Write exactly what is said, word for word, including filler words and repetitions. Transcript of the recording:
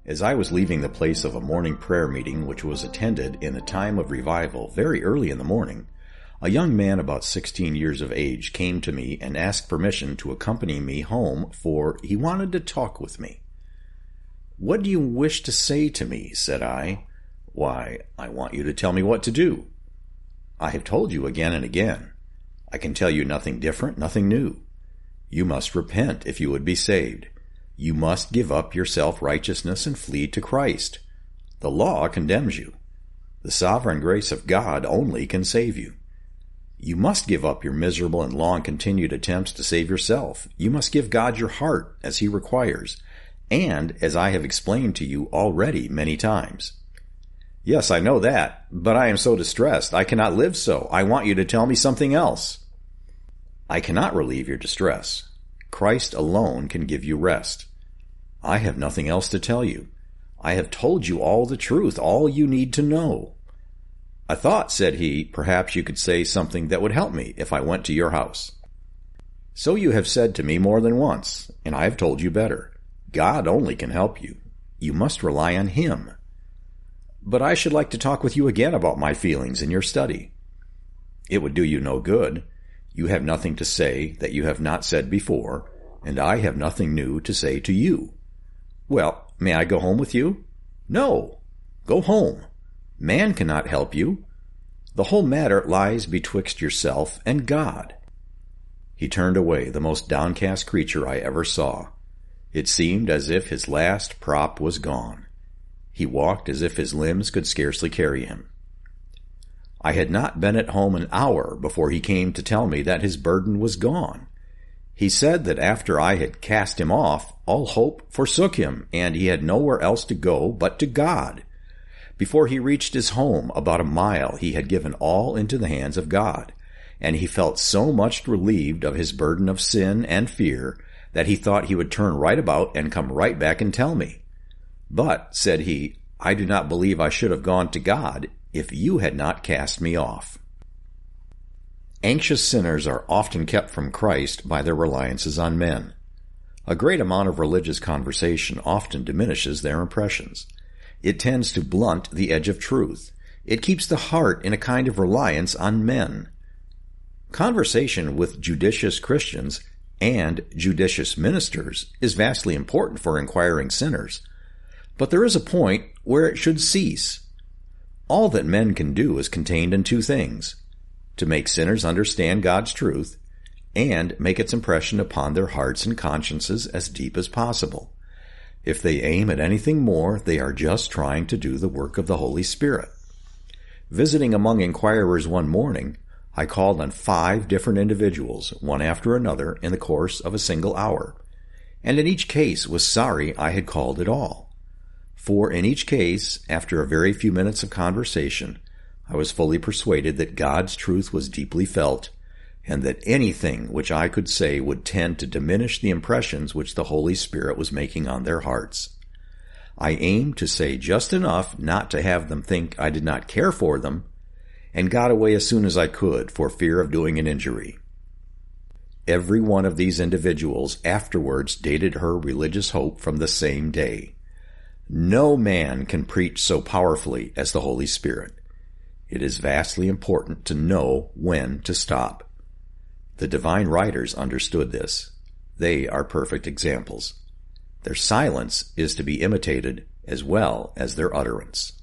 As I was leaving the place of a morning prayer meeting which was attended in a time of revival very early in the morning, a young man about sixteen years of age came to me and asked permission to accompany me home, for he wanted to talk with me. "What do you wish to say to me?" said I. "Why, I want you to tell me what to do." "I have told you again and again. I can tell you nothing different, nothing new. You must repent if you would be saved. You must give up your self-righteousness and flee to Christ. The law condemns you. The sovereign grace of God only can save you. You must give up your miserable and long-continued attempts to save yourself. You must give God your heart, as He requires, and as I have explained to you already many times." "Yes, I know that, but I am so distressed. I cannot live so. I want you to tell me something else." "I cannot relieve your distress. Christ alone can give you rest. I have nothing else to tell you. I have told you all the truth, all you need to know." "I thought," said he, "perhaps you could say something that would help me if I went to your house." "So you have said to me more than once, and I have told you better. God only can help you. You must rely on Him." "But I should like to talk with you again about my feelings in your study." "It would do you no good. You have nothing to say that you have not said before, and I have nothing new to say to you." "Well, may I go home with you?" "No. Go home. Man cannot help you. The whole matter lies betwixt yourself and God." He turned away, the most downcast creature I ever saw. It seemed as if his last prop was gone. He walked as if his limbs could scarcely carry him. I had not been at home an hour before he came to tell me that his burden was gone. He said that after I had cast him off, all hope forsook him, and he had nowhere else to go but to God. Before he reached his home, about a mile, he had given all into the hands of God, and he felt so much relieved of his burden of sin and fear that he thought he would turn right about and come right back and tell me. "But," said he, "I do not believe I should have gone to God if you had not cast me off." Anxious sinners are often kept from Christ by their reliances on men. A great amount of religious conversation often diminishes their impressions. It tends to blunt the edge of truth. It keeps the heart in a kind of reliance on men. Conversation with judicious Christians and judicious ministers is vastly important for inquiring sinners, but there is a point where it should cease. All that men can do is contained in two things: to make sinners understand God's truth, and make its impression upon their hearts and consciences as deep as possible. If they aim at anything more, they are just trying to do the work of the Holy Spirit. Visiting among inquirers one morning, I called on five different individuals, one after another, in the course of a single hour, and in each case was sorry I had called at all. For in each case, after a very few minutes of conversation, I was fully persuaded that God's truth was deeply felt, and that anything which I could say would tend to diminish the impressions which the Holy Spirit was making on their hearts. I aimed to say just enough not to have them think I did not care for them, and got away as soon as I could for fear of doing an injury. Every one of these individuals afterwards dated her religious hope from the same day. No man can preach so powerfully as the Holy Spirit. It is vastly important to know when to stop. The divine writers understood this. They are perfect examples. Their silence is to be imitated as well as their utterance.